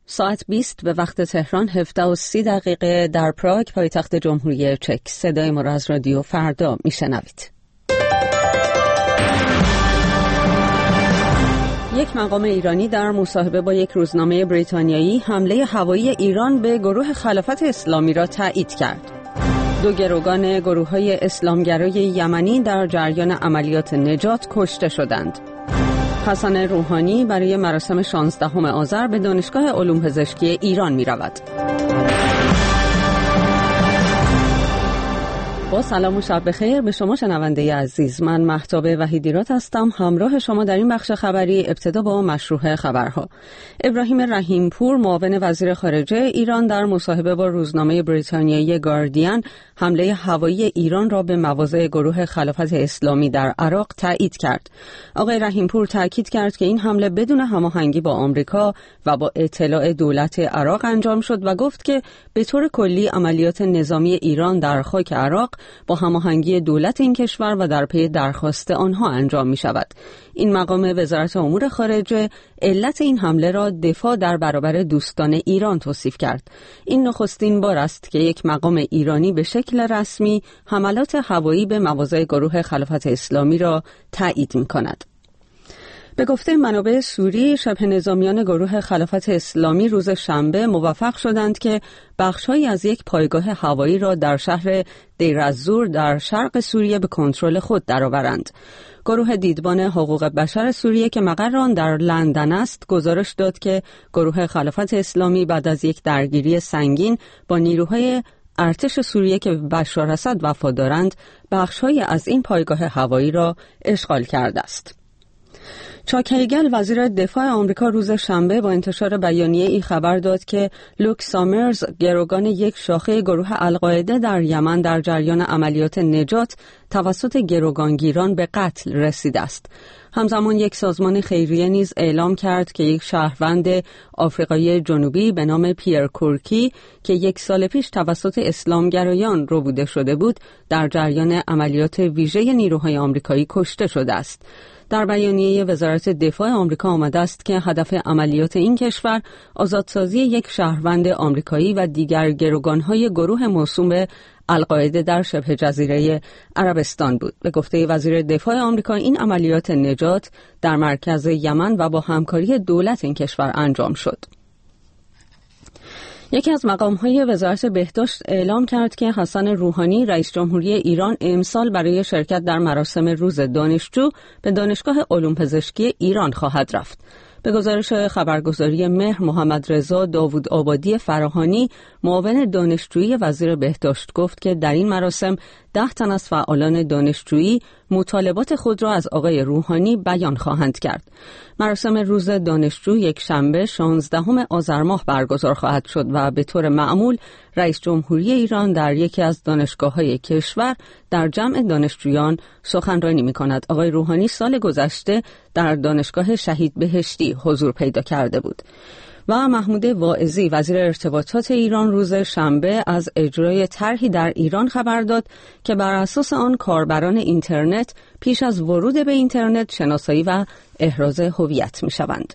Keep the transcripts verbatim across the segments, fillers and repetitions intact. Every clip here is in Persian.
ساعت بیست به وقت تهران، هفده و سی دقیقه در پراگ پایتخت جمهوری چک. صدای ما را از رادیو فردا میشنوید. یک مقام ایرانی در مصاحبه با یک روزنامه بریتانیایی حمله هوایی ایران به گروه خلافت اسلامی را تایید کرد. دو گروگان گروه‌های اسلامگرای یمنی در جریان عملیات نجات کشته شدند. حسن روحانی برای مراسم شانزدهم آذر به دانشگاه علوم پزشکی ایران می رود. با سلام و شب بخیر به شما شنونده عزیز، من مهتاب وحیدیرات هستم، همراه شما در این بخش خبری. ابتدا با مشروع خبرها. ابراهیم رحیمپور، معاون وزیر خارجه ایران، در مصاحبه با روزنامه بریتانیایی گاردین حمله هوایی ایران را به مواضع گروه خلافت اسلامی در عراق تایید کرد. آقای رحیمپور تاکید کرد که این حمله بدون هماهنگی با آمریکا و با اطلاع دولت عراق انجام شد و گفت که به طور کلی عملیات نظامی ایران در خاک عراق با هماهنگی دولت این کشور و در پی درخواست آنها انجام می شود. این مقام وزارت امور خارجه علت این حمله را دفاع در برابر دوستان ایران توصیف کرد. این نخستین بار است که یک مقام ایرانی به شکل رسمی حملات هوایی به مواضع گروه خلافت اسلامی را تایید می کند. به گفته منابع سوری، شبه نظامیان گروه خلافت اسلامی روز شنبه موفق شدند که بخش‌هایی از یک پایگاه هوایی را در شهر دیر الزور در شرق سوریه به کنترل خود درآورند. گروه دیدبان حقوق بشر سوریه که مقر آن در لندن است، گزارش داد که گروه خلافت اسلامی بعد از یک درگیری سنگین با نیروهای ارتش سوریه که بشار اسد وفادارند، بخش‌هایی از این پایگاه هوایی را اشغال کرده است. چاک هیگل، وزیر دفاع آمریکا، روز شنبه با انتشار بیانیه ای خبر داد که لوک سامرز، گروگان یک شاخه گروه القاعده در یمن، در جریان عملیات نجات توسط گروگانگیران به قتل رسیده است. همزمان یک سازمان خیریه نیز اعلام کرد که یک شهروند آفریقایی جنوبی به نام پیر کورکی که یک سال پیش توسط اسلامگرایان ربوده شده بود، در جریان عملیات ویژه نیروهای آمریکایی کشته شده است. در بیانیه وزارت دفاع آمریکا آمده است که هدف عملیات این کشور آزادسازی یک شهروند آمریکایی و دیگر گروگان‌های گروه موسوم به القاعده در شبه جزیره عربستان بود. به گفته وزیر دفاع آمریکا، این عملیات نجات در مرکز یمن و با همکاری دولت این کشور انجام شد. یکی از مقام‌های وزارت بهداشت اعلام کرد که حسن روحانی، رئیس جمهوری ایران، امسال برای شرکت در مراسم روز دانشجو به دانشگاه علوم پزشکی ایران خواهد رفت. به گزارش خبرگزاری مهر، محمد رضا داوود آبادی فراهانی، معاون دانشجویی وزیر بهداشت، گفت که در این مراسم ده تن از فعالان دانشجویی مطالبات خود را از آقای روحانی بیان خواهند کرد. مراسم روز دانشجو یک شنبه شانزدهم آذر ماه برگزار خواهد شد و به طور معمول رئیس جمهوری ایران در یکی از دانشگاه‌های کشور در جمع دانشجویان سخنرانی می‌کند. آقای روحانی سال گذشته در دانشگاه شهید بهشتی حضور پیدا کرده بود. و محمود واعظی، وزیر ارتباطات ایران، روز شنبه از اجرای طرحی در ایران خبر داد که بر اساس آن کاربران اینترنت پیش از ورود به اینترنت شناسایی و احراز هویت می‌شوند.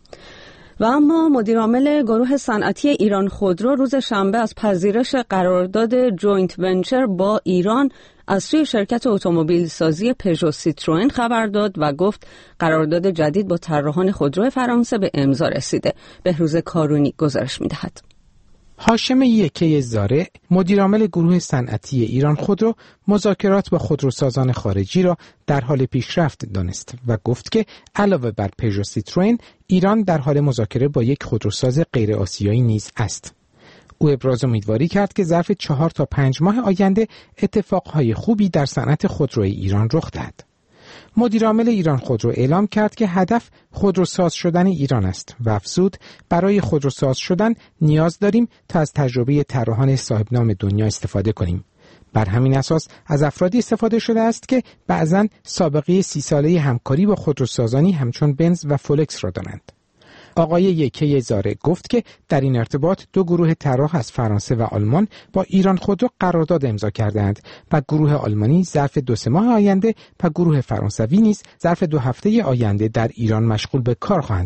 و اما مدیرعامل گروه صنعتی ایران خودرو روز شنبه از پذیرش قرارداد جوینت ونچر با ایران از سوی شرکت اتومبیل سازی پژو سیتروئن خبر داد و گفت قرارداد جدید با طراحان خودرو فرانسه به امضا رسیده. بهروز کارونی گزارش می‌دهد. هاشم یکه زارع، مدیرعامل گروه صنعتی ایران خودرو، مذاکرات با خودروسازان خارجی را در حال پیشرفت دانست و گفت که علاوه بر پژو سیتروئن، ایران در حال مذاکره با یک خودروساز غیر آسیایی نیز است. او ابراز امیدواری کرد که ظرف چهار تا پنج ماه آینده اتفاقهای خوبی در صنعت خودروی ایران رخ دهد. مدیرعامل ایران خودرو اعلام کرد که هدف خودروساز شدن ایران است و افزود برای خودروساز شدن نیاز داریم تا از تجربه طراحان صاحب نام دنیا استفاده کنیم. بر همین اساس از افرادی استفاده شده است که بعضاً سابقه سی ساله همکاری با خودروسازانی همچون بنز و فولکس را دارند. آقای یکه زاره گفت که در این ارتباط دو گروه طراح از فرانسه و آلمان با ایران خودرو قرارداد امضا کردند و گروه آلمانی ظرف دو سه ماه آینده و گروه فرانسوی نیز ظرف دو هفته آینده در ایران مشغول به کار خواهند شد.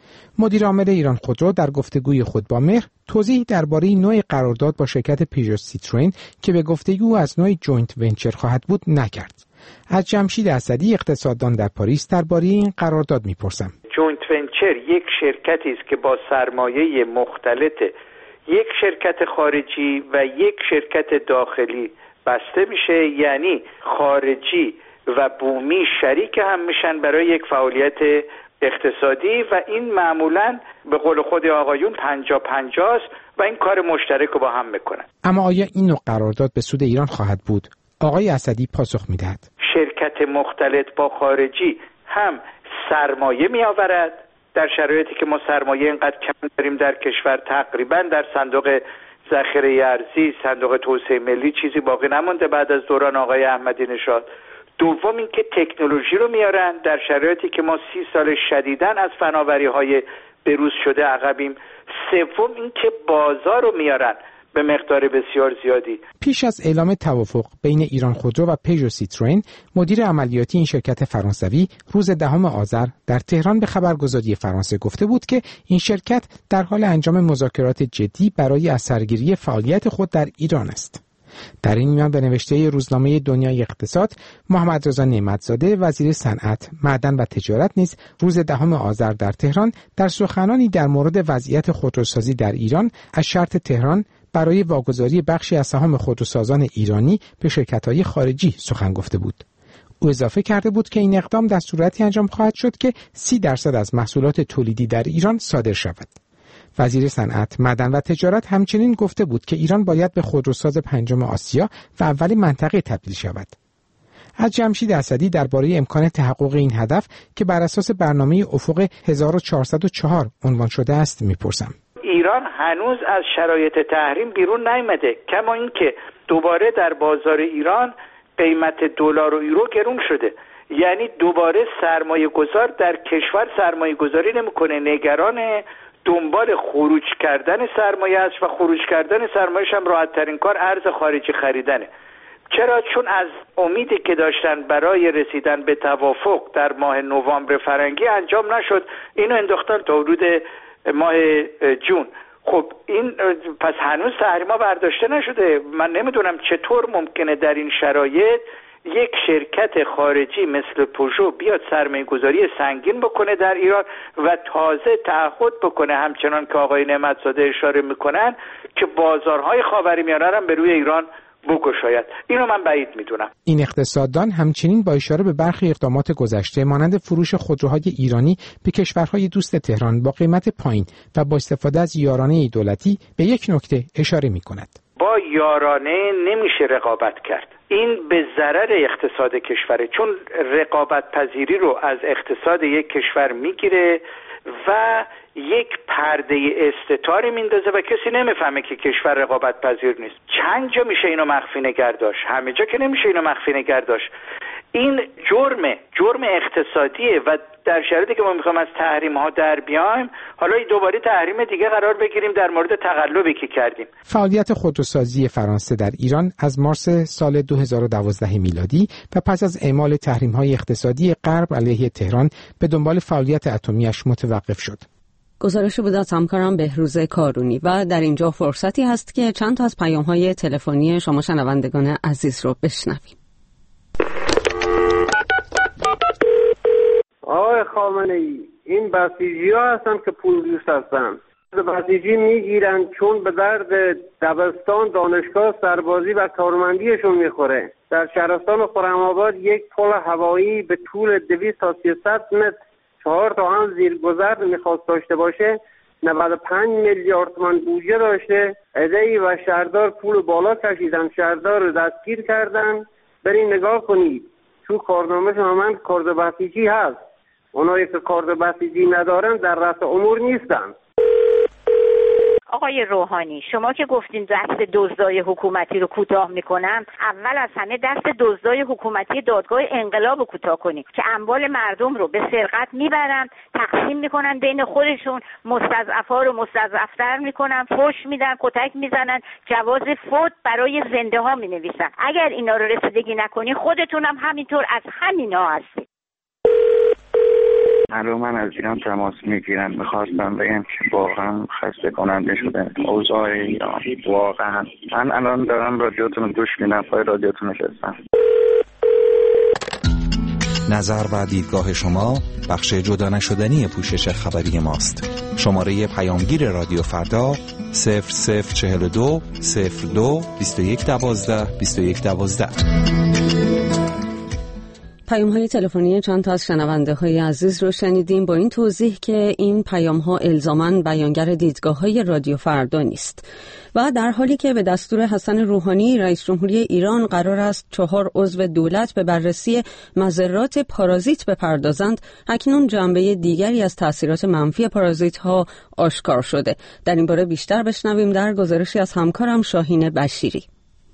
مدیر عامل ایران خودرو در گفتگوی خود با مهر توضیح درباره نوع قرارداد با شرکت پیژو سیتروئن که به گفته او از نوع جوینت ونچر خواهد بود نکرد. از جمشید اسدی اقتصاددان در پاریس درباره این قرارداد میپرسم. جوینت ونچر یک شرکتی است که با سرمایه مختلط یک شرکت خارجی و یک شرکت داخلی بسته میشه، یعنی خارجی و بومی شریک هم میشن برای یک فعالیت اقتصادی و این معمولاً به قول خود آقایون پنجا پنجا است و این کار مشترک رو با هم میکنن. اما آیا این نوع قرارداد به سود ایران خواهد بود؟ آقای اسدی پاسخ میدهد. شرکت مختلط با خارجی هم سرمایه میآورد در شرایطی که ما سرمایه اینقدر کم داریم در کشور، تقریبا در صندوق ذخیره ارزی، صندوق توسعه ملی چیزی باقی نمونده بعد از دوران آقای احمدی نژاد. دوم اینکه تکنولوژی رو میارن در شرایطی که ما سی سال شدیداً از فناوری‌های بروز شده عقبیم. سوم اینکه بازار رو میارن به مقدار بسیار زیادی. پیش از اعلام توافق بین ایران خودرو و پیژو سیتروئن، مدیر عملیاتی این شرکت فرانسوی روز دهم آذر در تهران به خبرگزاری فرانسه گفته بود که این شرکت در حال انجام مذاکرات جدی برای اثرگیری فعالیت خود در ایران است. در این میان به نوشته روزنامه دنیای اقتصاد، محمد رضا نعمتزاده وزیر صنعت، معدن و تجارت نیز روز دهم آذر در تهران در سخنانی در مورد وضعیت خودروسازی در ایران از شرط تهران برای واگذاری بخشی از سهام خودروسازان ایرانی به شرکت‌های خارجی سخن گفته بود. او اضافه کرده بود که این اقدام در صورتی انجام خواهد شد که سی درصد از محصولات تولیدی در ایران صادر شود. وزیر صنعت، معدن و تجارت همچنین گفته بود که ایران باید به خودروساز پنجم آسیا و اول منطقه تبدیل شود. از جمشید اسدی درباره امکان تحقق این هدف که بر اساس برنامه افق هزار و چهارصد و چهار عنوان شده است میپرسم. ایران هنوز از شرایط تحریم بیرون نیامده، کما اینکه دوباره در بازار ایران قیمت دلار و یورو گرون شده، یعنی دوباره سرمایه گذار در کشور سرمایه گذاری نمیکنه، نگران دنبال خروج کردن سرمایه است و خروج کردن سرمایه‌اش هم راحت ترین کار ارز خارجی خریدنه. چرا؟ چون از امیدی که داشتن برای رسیدن به توافق در ماه نوامبر فرنگی انجام نشد، اینو انداختن تا حدود ماه جون. خب این پس هنوز تحریما برداشته نشده. من نمیدونم چطور ممکنه در این شرایط یک شرکت خارجی مثل پژو بیاد سرمایه گذاری سنگین بکنه در ایران و تازه تعهد بکنه، همچنان که آقای نعمتزاده اشاره میکنن، که بازارهای خاورمیانه هم به روی ایران بگشاید. اینو من بعید میدونم. این اقتصاددان همچنین با اشاره به برخی اقدامات گذشته مانند فروش خودروهای ایرانی به کشورهای دوست تهران با قیمت پایین و با استفاده از یارانه دولتی به یک نکته اشاره میکند. با یارانه نمیشه رقابت کرد. این به ضرر اقتصاد کشوره، چون رقابت پذیری رو از اقتصاد یک کشور میگیره و یک پرده استتاری میندازه و کسی نمیفهمه که کشور رقابت پذیر نیست. چند جا میشه اینو مخفی نگه داشت؟ همه جا که نمیشه اینو مخفی نگه داشت. این جرمه، جرم اقتصادیه و در شرایطی که ما میخوایم از تحریم ها در بیایم، حالا دوباره تحریم دیگه قرار بگیریم در مورد تقلبی که کردیم. فعالیت خودروسازی فرانسه در ایران از مارس سال دو هزار و دوازده میلادی و پس از اعمال تحریم های اقتصادی غرب علیه تهران به دنبال فعالیت اتمیش متوقف شد. گزارش بود از همکارم بهروز کارونی. و در اینجا فرصتی هست که چند تا از پیام‌های تلفنی شما شنوندگان عزیز رو بشنویم. آقای خامنه‌ای، این بسیجی‌ها هستن که پول دوست هستن. بسیجی میگیرن چون به درد دبستان، دانشگاه، سربازی و کارمندیشون میخوره. در شهرستان خرم‌آباد یک پل هوایی به طول دویست تا سیصد متر چهار تا هم زیرگذر میخواست داشته باشه، نود و پنج میلیارد تومان بودجه داشته. عده‌ای و شهردار پول بالا کشیدن، شهردار رو دستگیر کردن. برین نگاه کنید تو کارنامه من کارد بسیجی هست. اونایی که کارد بسیجی ندارن در رأس امور نیستن. آقای روحانی، شما که گفتین دست دزدای حکومتی رو کوتاه میکنم، اول از همه دست دزدای حکومتی دادگاه انقلاب رو کوتاه کنید که اموال مردم رو به سرقت میبرن، تقسیم میکنن بین خودشون، مستضعفا رو مستضعفتر میکنن، فحش میدن، کتک میزنن، جواز فوت برای زنده ها مینویسن. اگر اینا رو رسیدگی نکنی خودتون هم همینطور از همینا هستید. الان من از ایران تماس میگیرم، میخواستم بگم که واقعا خسته کننده شده اوضاع ایران. واقعا من الان دارم رادیوتون رو گوش میدم، پای رادیوتون نشستم. نظر و دیدگاه شما بخش جدا نشدنی پوشش خبری ماست. شماره پیامگیر رادیو فردا صفر صفر چهل و دو صفر دو بیست و یک دوازده بیست و یک دوازده. پیام های تلفنی چند تا از شنونده های عزیز رو شنیدیم با این توضیح که این پیام ها الزاماً بیانگر دیدگاه های رادیو فردا نیست و در حالی که به دستور حسن روحانی رئیس جمهوری ایران قرار است چهار عضو دولت به بررسی مضرات پارازیت بپردازند، اکنون جنبه دیگری از تأثیرات منفی پارازیت ها آشکار شده. در این باره بیشتر بشنویم در گزارشی از همکارم شاهین بشیری.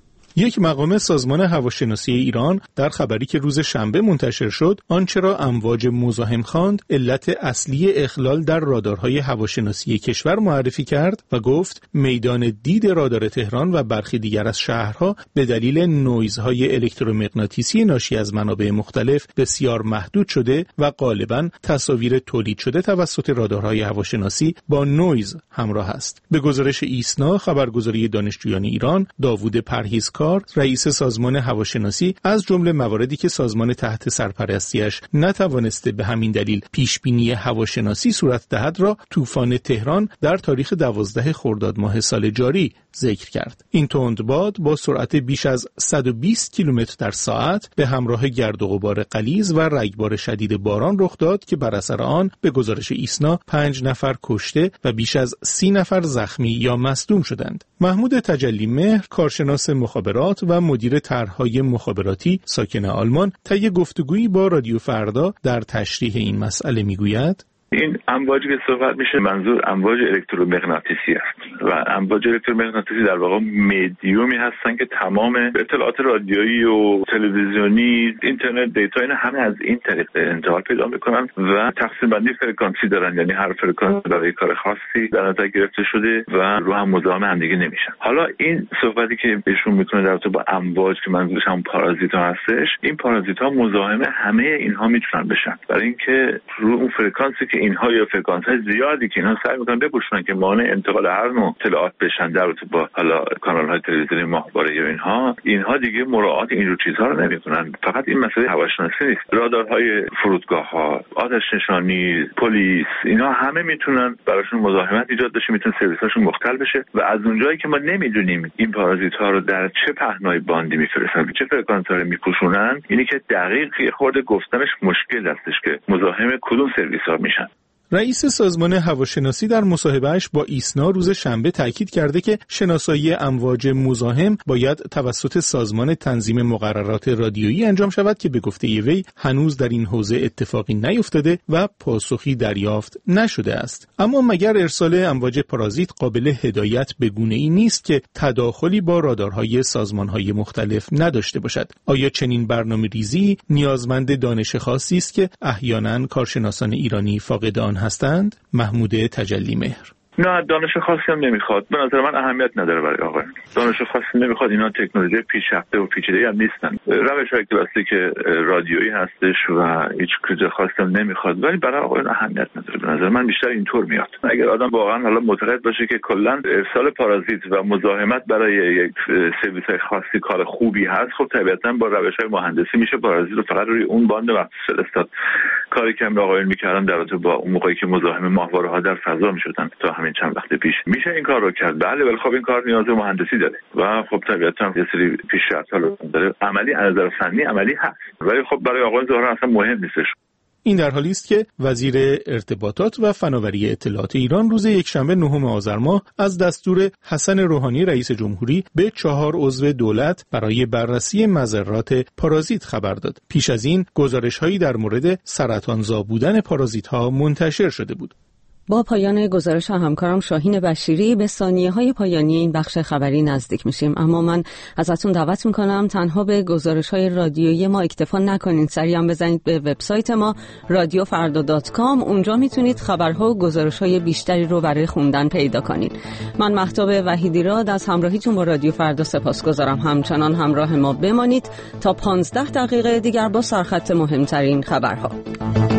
یک مقام سازمان هواشناسی ایران در خبری که روز شنبه منتشر شد، آنچه را امواج مزاحم خواند علت اصلی اخلال در رادارهای هواشناسی کشور معرفی کرد و گفت میدان دید رادار تهران و برخی دیگر از شهرها به دلیل نویزهای الکترومغناطیسی ناشی از منابع مختلف بسیار محدود شده و غالباً تصاویر تولید شده توسط رادارهای هواشناسی با نویز همراه است. به گزارش ایسنا، خبرگزاری دانشجویان ایران، داوود پرهیزکار رئیس سازمان هواشناسی از جمله مواردی که سازمان تحت سرپرستیش نتوانسته به همین دلیل پیشبینی هواشناسی صورت دهد را طوفان تهران در تاریخ دوازده خرداد ماه سال جاری ذکر کرد. این تندباد با سرعت بیش از صد و بیست کیلومتر در ساعت به همراه گرد و غبار غلیظ و رگبار شدید باران رخ داد که بر اثر آن به گزارش ایسنا پنج نفر کشته و بیش از سی نفر زخمی یا مصدوم شدند. محمود تجلی مهر، کارشناس مخابرات و مدیر طرح‌های مخابراتی ساکن آلمان، طی گفتگویی با رادیو فردا در تشریح این مسئله میگوید: این امواجی که صحبت میشه منظور امواج الکترومغناطیسی است و امواج الکترومغناطیسی در واقع مدیومی هستن که تمام اطلاعات رادیویی و تلویزیونی، اینترنت، دیتا اینا همه از این طریق انتقال پیدا میکنن و تقسیم بندی فرکانسی دارن، یعنی هر فرکانسی برای کار خاصی در نظر گرفته شده و رو هم مزاحم هم دیگه نمیشن. حالا این صحبتی که ایشون میکنه در رابطه با امواج که منظورش هم پارازیتا هستش، این پارازیتا مزاحم همه اینها میتونن بشن، برای اینکه رو اون فرکانسی که اینها یا فرکانس‌های زیادی که اینها سعی می‌کنن بپوشونن که مانع انتقال هر نوع اطلاعات بشن در رابطه با حالا کانال‌های تلویزیونی ماهواره یا اینها اینها دیگه مراعات اینجور چیزها رو نمی‌کنن. فقط این مسئله هواشناسی نیست، رادارهای فرودگاه‌ها، آتش نشانی، پلیس، اینا همه میتونن براشون مزاحمت ایجاد بشه، میتونه سرویس‌هاشون مختل بشه و از اونجایی که ما نمیدونیم این پارازیت‌ها رو در چه پهنای باندی میفرستن، چه فرکانس‌هایی میپوشونن، اینی که دقیق خورده گفتنش مشکل هستش که مزاحم کدوم سرویس‌ها میشن. رئیس سازمان هواشناسی در مصاحبه‌اش با ایسنا روز شنبه تاکید کرده که شناسایی امواج مزاحم باید توسط سازمان تنظیم مقررات رادیویی انجام شود که به گفته وی هنوز در این حوزه اتفاقی نیفتاده و پاسخی دریافت نشده است. اما مگر ارسال امواج پارازیت قابل هدایت به گونه‌ای نیست که تداخلی با رادارهای سازمان‌های مختلف نداشته باشد؟ آیا چنین برنامه‌ریزی نیازمند دانش خاصی است که احیانا کارشناسان ایرانی فاقد آن هستند؟ محمود تجلی مهر: نه، دانش خاصی هم نمیخواد. به نظر من اهمیت نداره برای آقا. دانش خاصی نمیخواد. اینا تکنولوژی پیشرفته و پیچیده‌ای هم نیستن. روش‌های کلاسیک رادیویی هستش و هیچ چیز خاصی هم نمیخواد. ولی برای آقا اهمیت نداره. به نظر من بیشتر اینطور میاد. اگر آدم واقعا حالا معتقد باشه که کلا ارسال پارازیت و مزاحمت برای یک سرویس‌های خاصی کار خوبی هست، خب طبیعتاً با روش‌های مهندسی میشه پارازیت رو فقط روی اون باند مخصوص فرستاد. کاری که آقایون میکردن در رابطه با اون موقعی که مزاحم ماهواره‌ها در فضا میشدن تا همین چند وقت پیش، میشه این کار رو کرد. بله، ولی خب این کار نیاز به مهندسی داره و خب طبیعتاً یه سری پیشرفت‌ها رو داره. عملی از نظر فنی عملی هست، ولی خب برای آقایون ظاهرا اصلا مهم نیستش. این در حالی است که وزیر ارتباطات و فناوری اطلاعات ایران روز یکشنبه نهم آذر ماه از دستور حسن روحانی رئیس جمهوری به چهار عضو دولت برای بررسی مضرات پارازیت خبر داد. پیش از این گزارش‌هایی در مورد سرطانزا بودن پارازیت‌ها منتشر شده بود. با پایان گزارش همکارم شاهین بشیری به ثانیه‌های پایانی این بخش خبری نزدیک میشیم، اما من ازتون دعوت میکنم تنها به گزارش‌های رادیویی ما اکتفا نکنید، سریع بزنید به وبسایت ما رادیو فردا دات کام. اونجا میتونید خبرها و گزارش‌های بیشتری رو برای خوندن پیدا کنید. من مهتاب وحیدیراد از همراهیتون با رادیو فردا سپاسگزارم. همچنان همراه ما بمانید تا پانزده دقیقه دیگر با سرخط مهمترین خبرها.